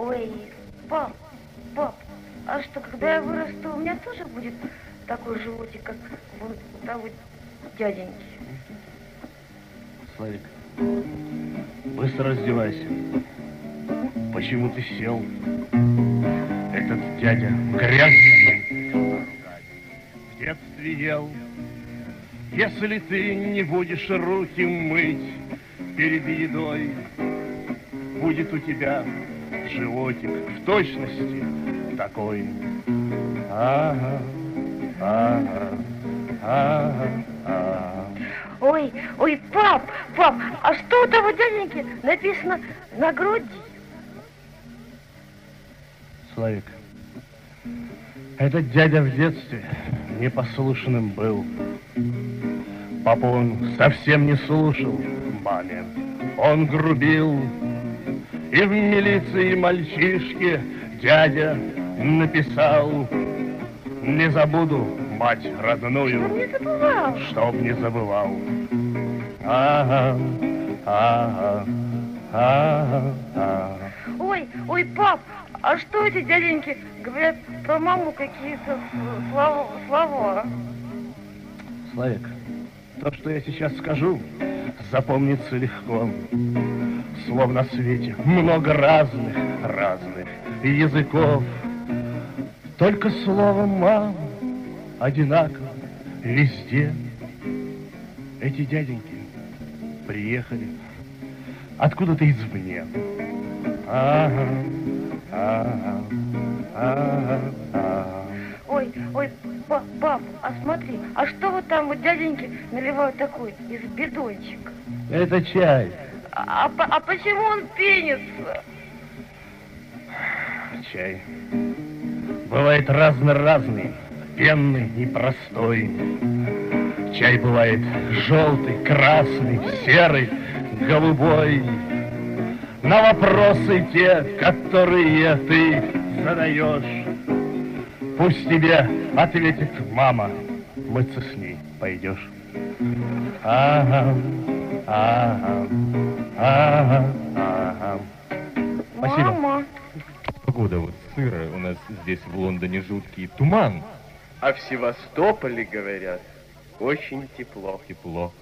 Ой, пап, а что, когда я вырасту, у меня тоже будет такой животик, как вот того дяденьки? Славик, быстро раздевайся. Почему ты сел? Этот дядя грязный. В детстве ел. Если ты не будешь руки мыть перед едой, будет у тебя животик в точности такой. Ага, ага, ага, ага. Ой, пап, а что у того дяденьки написано на груди? Славик, этот дядя в детстве непослушным был. Папу он совсем не слушал, маме он грубил. И в милиции мальчишке дядя написал: не забуду мать родную, Чтоб не забывал. Чтоб не забывал. Ага, ага, ага, ага. Ой, пап, а что эти дяденьки говорят про маму какие-то слова? Славик, то, что я сейчас скажу, запомнится легко. Слов на свете много разных языков. Только слово «мама» одинаково везде. Эти дяденьки приехали откуда-то извне. Ага, ага, ага, ага. Ой, пап, а смотри, а что вот там вот дяденьки наливают такой из бидончика? Это чай. А почему он пенится? Чай бывает разный, пенный и простой. Чай бывает желтый, красный, серый, голубой. На вопросы те, которые ты задаешь, пусть тебе ответит мама, мыться с ней пойдешь. Ага, ага, ага, ага. Спасибо. Мама. Погода вот сырая, у нас здесь в Лондоне жуткий туман. А в Севастополе, говорят, очень тепло. Тепло.